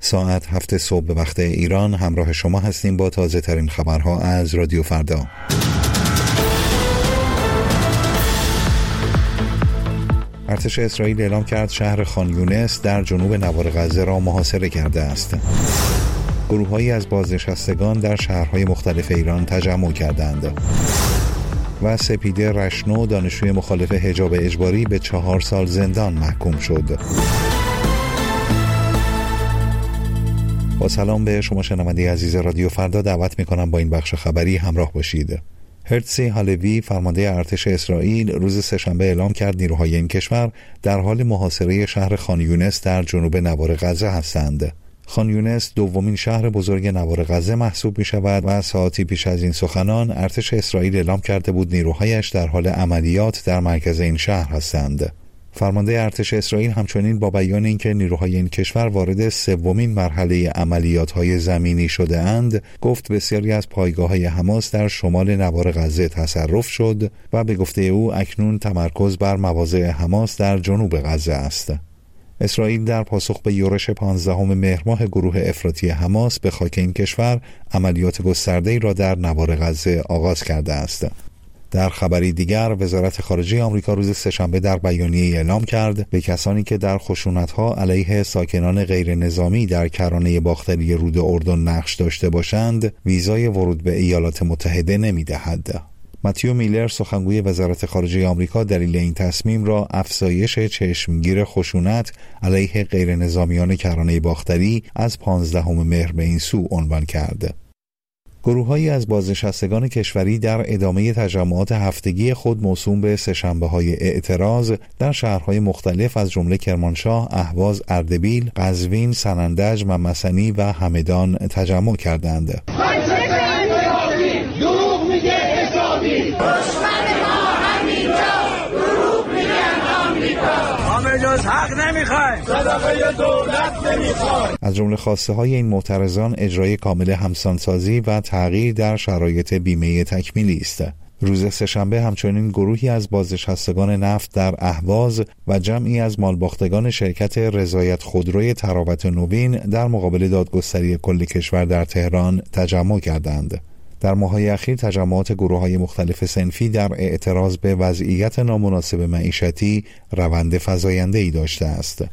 ساعت 7 صبح به وقت ایران همراه شما هستیم با تازه ترین خبرها از رادیو فردا. ارتش اسرائیل اعلام کرد شهر خان یونس در جنوب نوار غزه را محاصره کرده است. گروه‌هایی از بازنشستگان در شهرهای مختلف ایران تجمع کردند. و سپیده رشنو دانشجوی مخالف حجاب اجباری به 4 سال زندان محکوم شد. با سلام به شما شنونده عزیز رادیو فردا، دعوت میکنم با این بخش خبری همراه باشید. هرتزی هالوی فرمانده ارتش اسرائیل روز سه‌شنبه اعلام کرد نیروهای این کشور در حال محاصره شهر خان یونس در جنوب نوار غزه هستند. خان یونس دومین شهر بزرگ نوار غزه محسوب می شود و ساعتی پیش از این سخنان ارتش اسرائیل اعلام کرده بود نیروهایش در حال عملیات در مرکز این شهر هستند. فرمانده ارتش اسرائیل همچنین با بیان اینکه نیروهای این کشور وارد سومین مرحله عملیات‌های زمینی شده اند، گفت بسیاری از پایگاه‌های حماس در شمال نوار غزه تصرف شد و به گفته او اکنون تمرکز بر مواضع حماس در جنوب غزه است. اسرائیل در پاسخ به یورش 15 مهر ماه گروه افراطی حماس به خاک این کشور عملیات گسترده‌ای را در نوار غزه آغاز کرده است. در خبری دیگر، وزارت خارجه آمریکا روز سه‌شنبه در بیانیه‌ای اعلام کرد به کسانی که در خشونت‌ها علیه ساکنان غیر نظامی در کرانه باختری رود اردن نقش داشته باشند، ویزای ورود به ایالات متحده نمی‌دهد. متیو میلر سخنگوی وزارت خارجه آمریکا دلیل این تصمیم را افزایش چشمگیر خشونت علیه غیر نظامیان کرانه باختری از 15 مهر به این سو عنوان کرد. گروه‌هایی از بازنشستگان کشوری در ادامه تجمعات هفتگی خود موسوم به سه‌شنبه‌های اعتراض در شهرهای مختلف از جمله کرمانشاه، اهواز، اردبیل، قزوین، سنندج، ممسنی و همدان تجمع کردند. از جمله خواسته های این معترضان اجرای کامل همسانسازی و تغییر در شرایط بیمه تکمیلی است. روز سه‌شنبه همچنین گروهی از بازنشستگان نفت در اهواز و جمعی از مالباختگان شرکت رضایت خودروی تراوت نوین در مقابل دادگستری کل کشور در تهران تجمع کردند. در ماه‌های اخیر تجمعات گروه‌های مختلف صنفی در اعتراض به وضعیت نامناسب معیشتی روند فزاینده‌ای داشته است.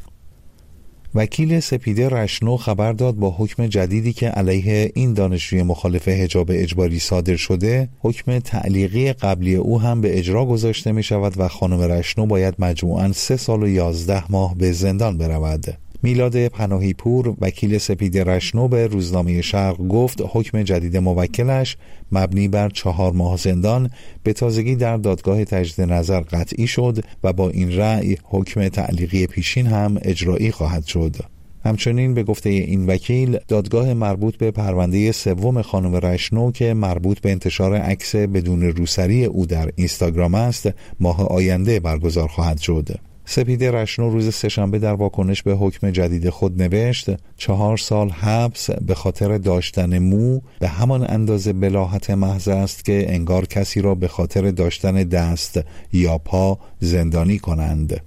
وکیل سپیده رشنو خبر داد با حکم جدیدی که علیه این دانشجوی مخالف حجاب اجباری صادر شده، حکم تعلیقی قبلی او هم به اجرا گذاشته می شود و خانم رشنو باید مجموعاً 3 سال و 11 ماه به زندان برود. میلاد پناهی پور وکیل سپیده رشنو به روزنامه شرق گفت حکم جدید موکلش مبنی بر 4 ماه زندان به تازگی در دادگاه تجدید نظر قطعی شد و با این رأی حکم تعلیقی پیشین هم اجرایی خواهد شد. همچنین به گفته این وکیل دادگاه مربوط به پرونده سوم خانم رشنو که مربوط به انتشار عکس بدون روسری او در اینستاگرام است ماه آینده برگزار خواهد شد. سپیده رشنو روز سه‌شنبه در واکنش به حکم جدید خود نوشت 4 سال حبس به خاطر داشتن مو به همان اندازه بلاهت محض است که انگار کسی را به خاطر داشتن دست یا پا زندانی کنند.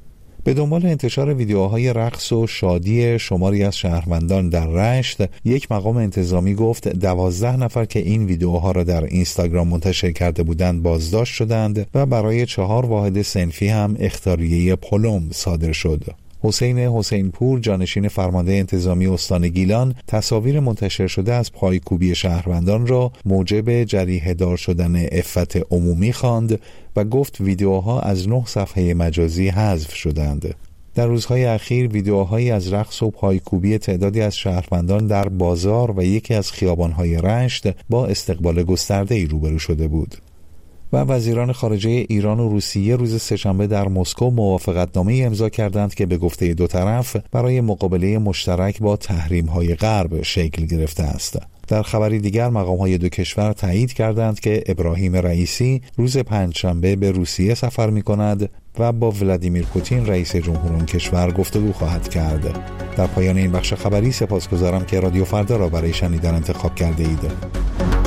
به دنبال انتشار ویدیوهای رقص و شادی شماری از شهروندان در رشت، یک مقام انتظامی گفت 12 نفر که این ویدیوها را در اینستاگرام منتشر کرده بودند بازداشت شدند و برای 4 واحد صنفی هم اخطاریه پلم صادر شد. حسین پور جانشین فرمانده انتظامی استان گیلان تصاویر منتشر شده از پایکوبی شهروندان را موجب جریحه دار شدن عفت عمومی خواند و گفت ویدیوها از 9 صفحه مجازی حذف شدند. در روزهای اخیر ویدیوهایی از رقص و پایکوبی تعدادی از شهروندان در بازار و یکی از خیابان‌های رشت با استقبال گسترده‌ای روبرو شده بود. و وزیران خارجه ایران و روسیه روز سه‌شنبه در مسکو موافقتنامه امضا کردند که به گفته دو طرف برای مقابله مشترک با تحریم‌های غرب شکل گرفته است. در خبری دیگر مقام‌های دو کشور تایید کردند که ابراهیم رئیسی روز پنجشنبه به روسیه سفر می‌کند و با ولادیمیر پوتین رئیس جمهور آن کشور گفتگو خواهد کرد. در پایان این بخش خبری سپاسگزارم که رادیو فردا را برای شنیدن انتخاب کرده اید.